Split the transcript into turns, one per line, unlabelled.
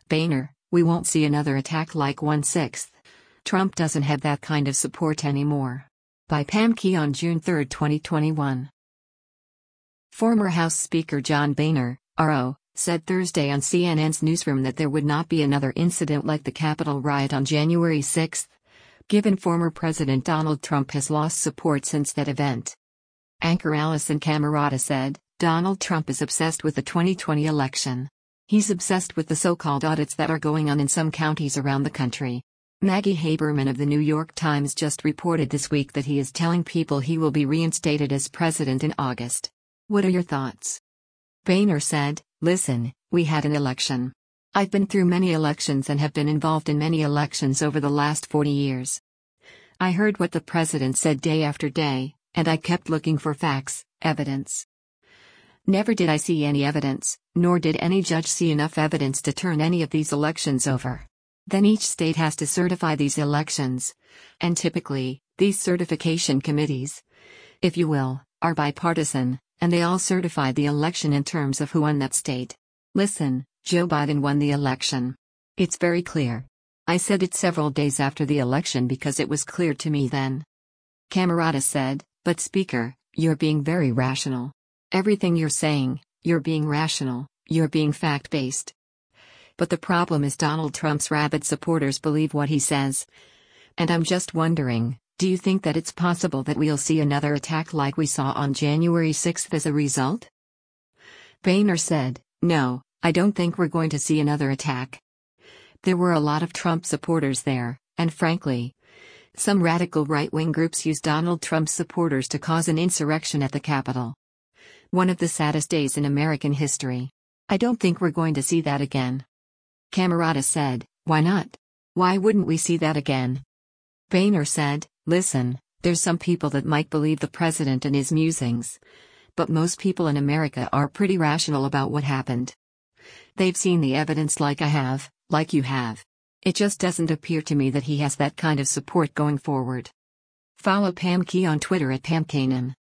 Boehner, we won't see another attack like 1/6. Trump doesn't have that kind of support anymore. By Pam Key on June 3, 2021. Former House Speaker John Boehner, RO, said Thursday on CNN's Newsroom that there would not be another incident like the Capitol riot on January 6, given former President Donald Trump has lost support since that event. Anchor Alisyn Camerota said, Donald Trump is obsessed with the 2020 election. He's obsessed with the so-called audits that are going on in some counties around the country. Maggie Haberman of the New York Times just reported this week that he is telling people he will be reinstated as president in August. What are your thoughts? Boehner said, listen, we had an election. I've been through many elections and have been involved in many elections over the last 40 years. I heard what the president said day after day, and I kept looking for facts, evidence. Never did I see any evidence, nor did any judge see enough evidence to turn any of these elections over. Then each state has to certify these elections. And typically, these certification committees, if you will, are bipartisan, and they all certify the election in terms of who won that state. Listen, Joe Biden won the election. It's very clear. I said it several days after the election because it was clear to me then. Camerota said, but Speaker, you're being very rational. Everything you're saying, you're being rational, you're being fact-based. But the problem is Donald Trump's rabid supporters believe what he says. And I'm just wondering, do you think that it's possible that we'll see another attack like we saw on January 6 as a result? Boehner said, no, I don't think we're going to see another attack. There were a lot of Trump supporters there, and frankly, some radical right-wing groups used Donald Trump's supporters to cause an insurrection at the Capitol. One of the saddest days in American history. I don't think we're going to see that again. Camerota said, why not? Why wouldn't we see that again? Boehner said, listen, there's some people that might believe the president and his musings. But most people in America are pretty rational about what happened. They've seen the evidence like I have, like you have. It just doesn't appear to me that he has that kind of support going forward. Follow Pam Key on Twitter at PamKanan.